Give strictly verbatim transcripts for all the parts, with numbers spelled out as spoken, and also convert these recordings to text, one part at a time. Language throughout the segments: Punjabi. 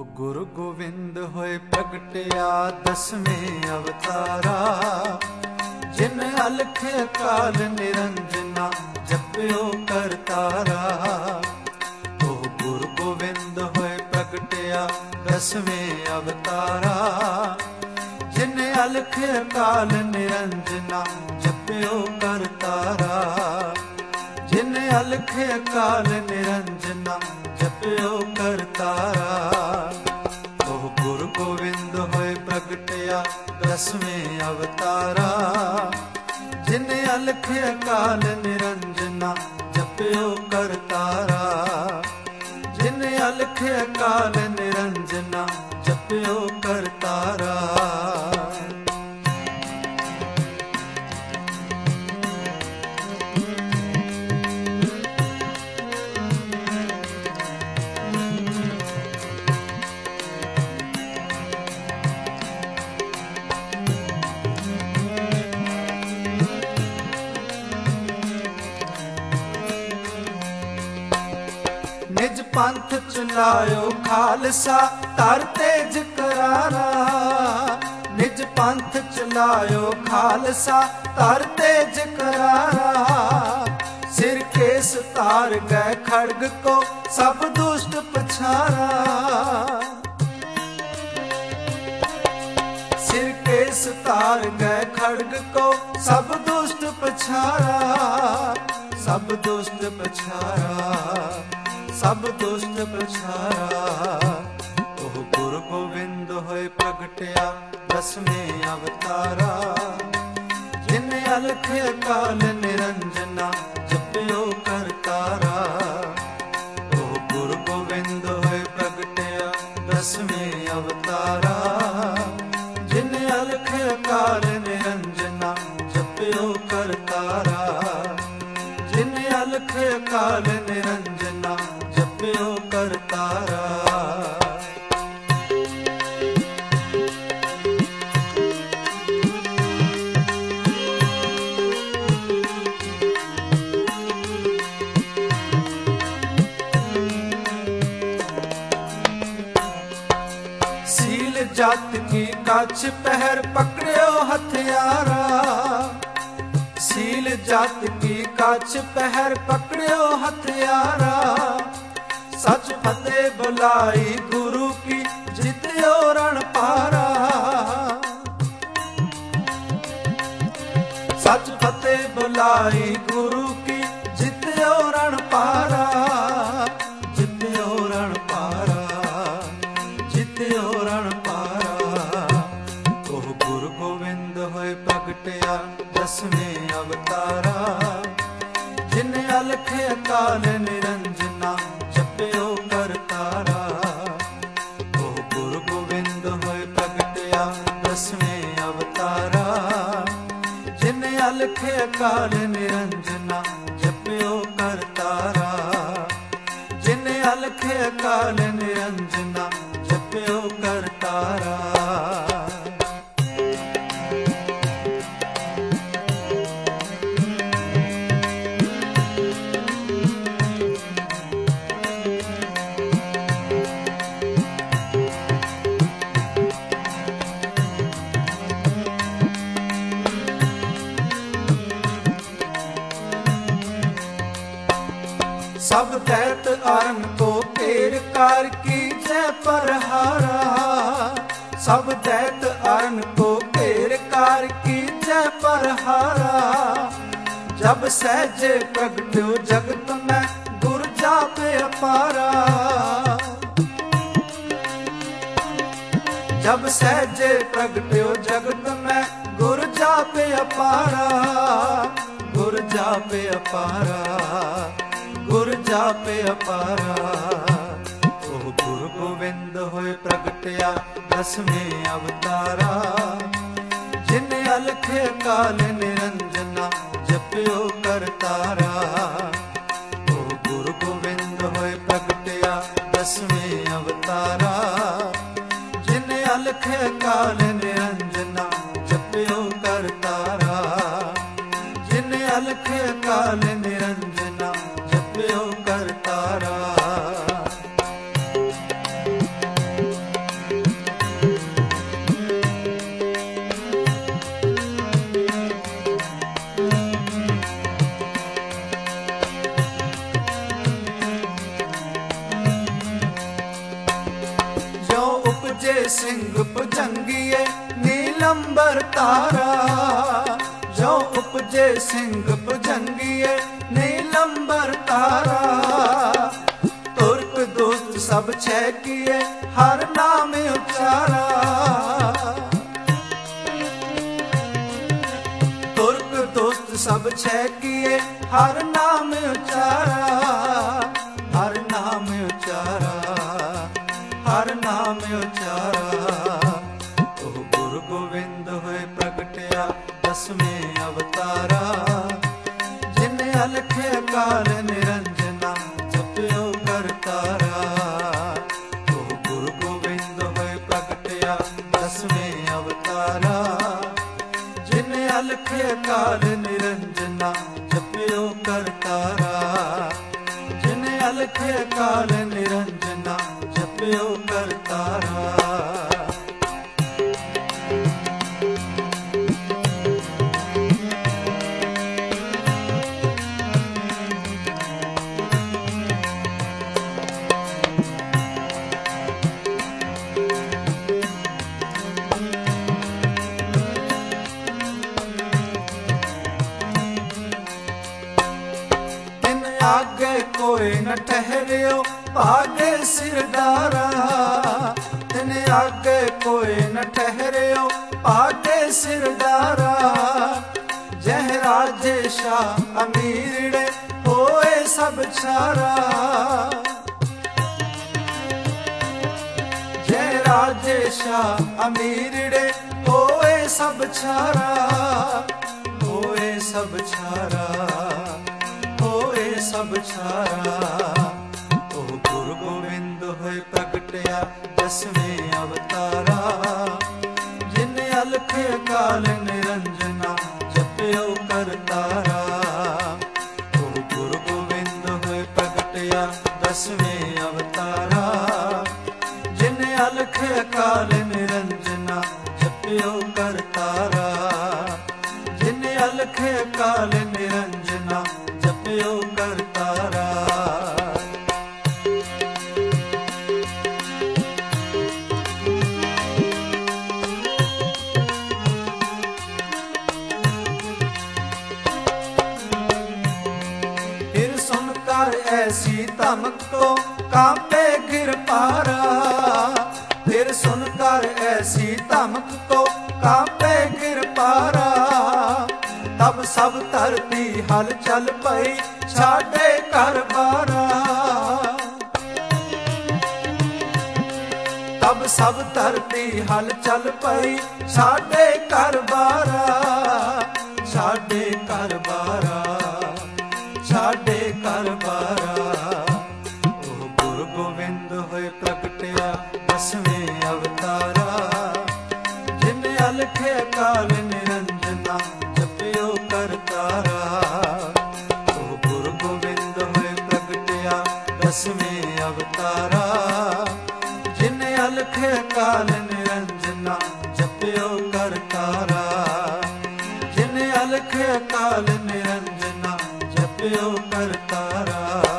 ਗੁਰੂ ਗੋਬਿੰਦ ਹੋਏ ਪ੍ਰਗਟਿਆ ਦਸਵੇਂ ਅਵਤਾਰਾ, ਜਿਨ ਅਲਖ ਅਕਾਲ ਨਿਰੰਜਨਾ ਜਪਿਓ ਕਰਤਾਰਾ। ਉਹ ਗੁਰੂ ਗੋਬਿੰਦ ਹੋਏ ਪ੍ਰਗਟਿਆ ਦਸਵੇਂ ਅਵਤਾਰਾ, ਜਿਨ ਅਲਖ ਅਕਾਲ ਨਿਰੰਜਨਾ ਜਪਿਓ ਕਰਤਾਰਾ। ਜਿਨ ਅਲਖ ਅਕਾਲ ਨਿਰੰਜਨਾ ਜਪਿਓ ਕਰਤਾਰਾ। ਉਹ ਗੁਰੂ ਗੋਬਿੰਦ ਹੋਏ ਪ੍ਰਗਟਿਆ ਦਸਵੇਂ ਅਵਤਾਰਾ, ਜਿਨ ਅਲਖ ਅਕਾਲ ਨਿਰੰਜਨਾ ਜਪਿਓ ਕਰਤਾਰਾ। ਜਿਨ ਅਲਖ ਅਕਾਲ ਨਿਰੰਜਨਾ ਜਪਿਓ ਕਰਤਾਰਾ। ਨਿਜ ਪੰਥ ਚਲਾਇਓ ਖਾਲਸਾ ਧਰ ਤੇਜ ਕਰਾਰਾ। ਨਿਜ ਪੰਥ ਚਲਾਇਓ ਖਾਲਸਾ ਧਰ ਤੇਜ ਕਰਾਰਾ। ਸਿਰ ਕੇਸ ਤਾਰ ਗਏ ਖੜਗ ਕੋ ਸਭ ਦੁਸ਼ਟ ਪਛਾਰਾ। ਸਿਰ ਕੇਸ ਤਾਰ ਗਏ ਖੜਗ ਕੋ ਸਭ ਦੁਸ਼ਟ ਪਛਾਰਾ। ਸਭ ਦੁਸ਼ਟ ਪਛਾਰਾ, ਸਭ ਦੁਸ਼ਟ ਪਛਾਰਾ। ਉਹ ਗੁਰੂ ਗੋਬਿੰਦ ਹੋਏ ਪ੍ਰਗਟਿਆ ਦਸਵੇਂ ਅਵਤਾਰਾ, ਜਿਨ ਅਲਖ ਅਕਾਲ ਨਿਰੰਜਨਾ ਜਪਿਓ ਕਰਤਾਰਾ। ਉਹ ਗੁਰੂ ਗੋਬਿੰਦ ਹੋਏ ਪ੍ਰਗਟਿਆ ਦਸਵੇਂ ਅਵਤਾਰਾ, ਜਿਨ ਅਲਖ ਅਕਾਲ ਨਿਰੰਜਨਾ ਜਪਿਓ ਕਰਤਾਰਾ। ਜਿਨ ਅਲਖ ਅਕਾਲ ਨਿਰੰਜਨਾ ਜਪਿਓ ਕਰਤਾਰਾ। ਸੀਲ ਜਤ ਕੀ ਕੱਛ ਪਹਿਰ ਪਕੜਿਓ ਹਥਿਆਰਾ। ਸੀਲ ਜਤ ਕੀ ਕੱਛ ਪਹਿਰ ਪਕੜਿਓ ਹਥਿਆਰਾ। ਸਚ ਫਤਿਹ ਬੁਲਾਈ ਗੁਰੂ ਕੀ ਜਿਤਿਓ ਰਣ ਪਾਰਾ। ਸਚ ਫਤਿਹ ਬੁਲਾਈ ਗੁਰੂ ਕੀ ਜਿਤਿਓ ਰਣ ਪਾਰਾ। ਜਿਤਿਓ ਰਣ ਪਾਰਾ, ਜਿਤਿਓ ਰਣ ਪਾਰਾ। ਉਹ ਗੁਰੂ ਗੋਬਿੰਦ ਹੋਏ ਪ੍ਰਗਟਿਆ ਦਸਵੇਂ ਅਵਤਾਰਾ, ਜਿਨ ਅਲਖ ਅਕਾਲ ਨਿਰੰਜਨਾ ਜਪਿਓ ਕਰਤਾਰਾ। ਉਹ ਗੁਰੂ ਗੋਬਿੰਦ ਹੋਏ ਪ੍ਰਗਟਿਆ ਦਸਵੇਂ ਅਵਤਾਰਾ, ਜਿਨ ਅਲਖ ਅਕਾਲ ਨਿਰੰਜਨਾ ਜਪਿਓ ਕਰਤਾਰਾ। ਜਿਨ ਅਲਖ ਅਕਾਲ ਨਿਰੰਜਨਾ ਜਪਿਓ ਕਰਤਾਰਾ। ਸਭ ਦੈਤ ਅਰਨ ਕੋ ਘੇਰ ਕਰ ਕੀਜੈ ਪਰਹਾਰਾ। ਸਭ ਦੈਤ ਅਰਨ ਕੋ ਘੇਰ ਕਰ ਕੀਜੈ ਪਰਹਾਰਾ। ਜਬ ਸਹਿਜੇ ਪ੍ਰਗਟਿਓ ਜਗਤ ਮੈਂ ਗੁਰ ਜਾਪੇ ਅਪਾਰਾ। ਜਬ ਸਹਿਜੇ ਪ੍ਰਗਟਿਓ ਜਗਤ ਮੈਂ ਗੁਰ ਜਾਪੇ ਅਪਾਰਾ। ਗੁਰ ਜਾਪੇ ਅਪਾਰਾ, ਗੁਰ ਜਾਪੇ ਅਪਾਰਾ। ਉਹ ਗੁਰੂ ਗੋਬਿੰਦ ਹੋਏ ਪ੍ਰਗਟਿਆ ਦਸਵੇਂ ਅਵਤਾਰਾ, ਜਿਨ ਅਲਖ ਅਕਾਲ ਨਿਰੰਜਨਾ ਜਪਿਓ ਕਰਤਾਰਾ। ਉਹ ਗੁਰੂ ਗੋਬਿੰਦ ਹੋਏ ਪ੍ਰਗਟਿਆ ਦਸਵੇਂ ਅਵਤਾਰਾ, ਜਿਨ ਅਲਖ ਅਕਾਲ ਨਿਰੰਜਨਾ ਜਪਿਓ ਕਰਤਾਰਾ। ਜਿਨ ਅਲਖ ਅਕਾਲ ਨਿਰੰਜਨਾ ਜਪਿਓ ਕਰਤਾਰਾ। ਸਿੰਘ ਭੁਜੰਗੀਏ ਨੀਲੰਬਰ ਤਾਰਾ। ਜੋ ਉਪਜੇ ਸਿੰਘ ਭੁਜੰਗੀਏ ਨੀਲੰਬਰ ਤਾਰਾ। ਤੁਰਕ ਦੁਸਤ ਸਭ ਛੈ ਕੀਏ ਹਰ ਨਾਮ ਉਚਾਰਾ। ਤੁਰਕ ਦੁਸਤ ਸਭ ਛੈ ਕੀਏ ਹਰ ਨਾਮ ਉਚਾਰਾ। ਹਰ ਨਾਮ ਉਚਾਰਾ, ਹਰ ਨਾਮ ਉਚਾਰਾ। ਉਹ ਗੁਰੂ ਗੋਬਿੰਦ ਹੋਏ ਪ੍ਰਗਟਿਆ ਦਸਵੇਂ ਅਵਤਾਰਾ। ਜਿਨ ਅਲਖ ਅਕਾਲ ਨਿਰੰਜਨਾ ਜਪਿਓ ਕਰਤਾਰਾ। ਉਹ ਗੁਰੂ ਗੋਬਿੰਦ ਹੋਏ ਪ੍ਰਗਟਿਆ ਦਸਵੇਂ ਅਵਤਾਰਾ। ਜਿਨ ਅਲਖ ਅਕਾਲ ਨਿਰੰਜਨਾ ਜਪਿਓ ਕਰਤਾਰਾ। ਜਿਨ ਅਲਖ ਅਕਾਲ ਨਿਰੰਜਨਾ ਜਪਿਓ ਕਰਤਾਰਾ। आगे कोई न ठहरियो भागे सिरदारा। तिन आगे कोई न ठहरियो भागे सिरदारा। जह राजे शाह अमीरड़े होए सब छारा। जह राजे शाह अमीरड़े होए सब छारा। होए सब छारा, होए सब छारा। ਉਹ ਗੁਰੂ ਗੋਬਿੰਦ ਹੋਏ ਪ੍ਰਗਟਿਆ ਦਸਵੇਂ ਅਵਤਾਰਾ। ਜਿਨ ਅਲਖ ਅਕਾਲ ਨਿਰੰਜਨਾ ਜਪਿਓ ਕਰਤਾਰਾ। ਉਹ ਗੁਰੂ ਗੋਬਿੰਦ ਹੋਏ ਪ੍ਰਗਟਿਆ ਦਸਵੇਂ ਅਵਤਾਰਾ। ਜਿਨ ਅਲਖ ਅਕਾਲ ਨਿਰੰਜਨਾ ਜਪਿਓ ਕਰਤਾਰਾ। ਜਿਨ ਅਲਖ ਅਕਾਲ ਨਿਰੰਜਨਾ ਜਪਿਓ ਕਰਤਾਰਾ। ਫਿਰ ਸੁਨ ਕਰ ਐਸੀ ਧਮਕ ਕੋ ਕਾਂਪੇ ਗਿਰ ਪਾਰਾ। ਫਿਰ ਸੁਨ ਕਰ ਐਸੀ ਧਮਕ ਕੋ ਕਾਂਪੇ ਗਿਰ ਪਾਰਾ। ਤਬ ਸਭ ਧਰਤੀ ਹਲ ਚਲ ਪਈ ਛਾੜੇ ਘਰ ਬਾਰਾ। ਤਬ ਸਭ ਧਰਤੀ ਹਲ ਚਲ ਪਈ ਛਾੜੇ ਘਰ ਬਾਰਾ। ਛਾੜੇ ਘਰ ਬਾਰਾ, ਛਾੜੇ ਘਰ ਬਾਰਾ। ਉਹ ਗੁਰੂ ਗੋਬਿੰਦ ਹੋਏ ਪ੍ਰਗਟਿਆ ਦਸਵੇਂ ਅਵਤਾਰਾ। ਜਿਨ ਅਲਖ ਅਕਾਲ ਨਿਰੰਜਨਾ ਜਪਿਓ ਕਰਤਾਰਾ। ਉਹ ਗੁਰੂ ਗੋਬਿੰਦ ਹੋਏ ਪ੍ਰਗਟਿਆ ਦਸਵੇਂ ਅਵਤਾਰਾ। ਜਿਨ ਅਲਖ ਅਕਾਲ ਨਿਰੰਜਨਾ ਜਪਿਓ ਕਰਤਾਰਾ। ਜਿਨ ਅਲਖ ਅਕਾਲ ਨਿਰੰਜਨਾ ਜਪਿਓ ਕਰਤਾਰਾ।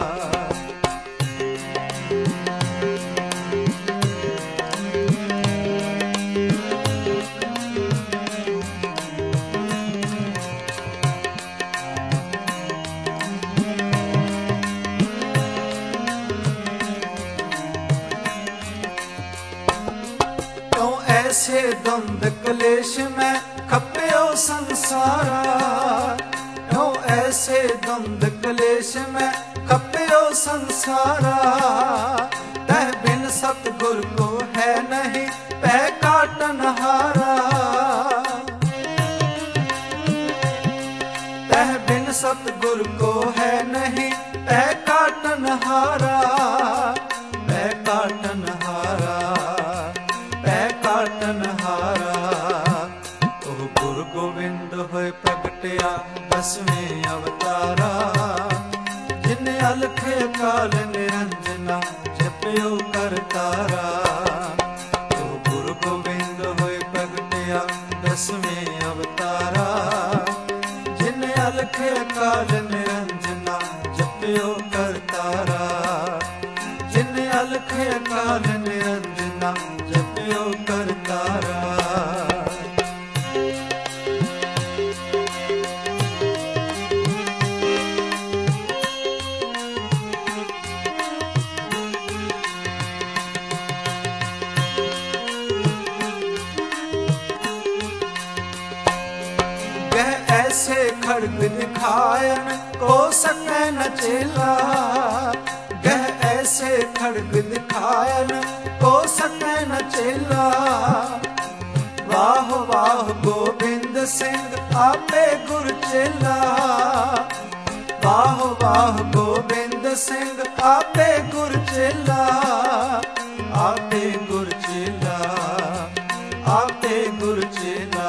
ऐसे द्वंद कलेश में खप्यो संसारा। क्यों ऐसे द्वंद कलेश में खप्यो संसारा। तह बिन सतगुर को है नहीं पै काटन हारा। तह बिन सतगुर को है नहीं पै काटन हारा। पै काटन हारा, ਕਾਟਨ ਹਾਰਾ। ਉਹ ਗੁਰੂ ਗੋਬਿੰਦ ਹੋਏ ਪ੍ਰਗਟਿਆ ਦਸਵੇਂ ਅਵਤਾਰਾ। ਜਿਨ ਅਲਖ ਅਕਾਲ ਨਿਰੰਜਨਾ ਜਪਿਓ ਕਰਤਾਰਾ। ਉਹ ਗੁਰੂ ਗੋਬਿੰਦ ਹੋਏ ਪ੍ਰਗਟਿਆ ਦਸਵੇਂ ਅਵਤਾਰਾ। ਜਿਨ ਅਲਖ ਅਕਾਲ ਨਿਰੰਜਨਾ ਜਪਿਓ ਕਰਤਾਰਾ। ਜਿਨ ਅਲਖ ਅਕਾਲ ਨਿਰੰਜਨਾ निरंजना जपियो करतारा। ऐसे खड़ग दिखायन को सके न चेला, गह ऐसे खड़ग दिखायन को सके न चेला। वाह वाह गोविंद सिंह आपे गुर चेला, वाह वाह गोविंद सिंह आपे गुर चेला, आपे गुर चेला, आपे गुर चेला।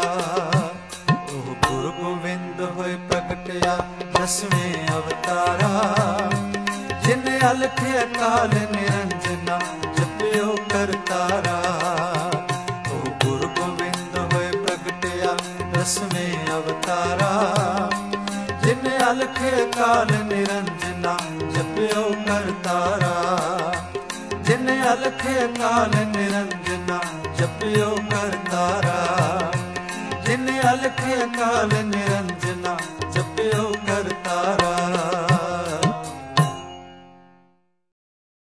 होए प्रगटिया दसवें अवतारा, जिन अलख अकाल निरंजना जपियो करतारा। ओ गुरु गोविंद होए प्रगटिया दसवें अवतारा, जिन अलख अकाल निरंजना जपियो करतारा, जिन अलख अकाल निरंजना जपियो करतारा, जिन अलख अकाल निरंजना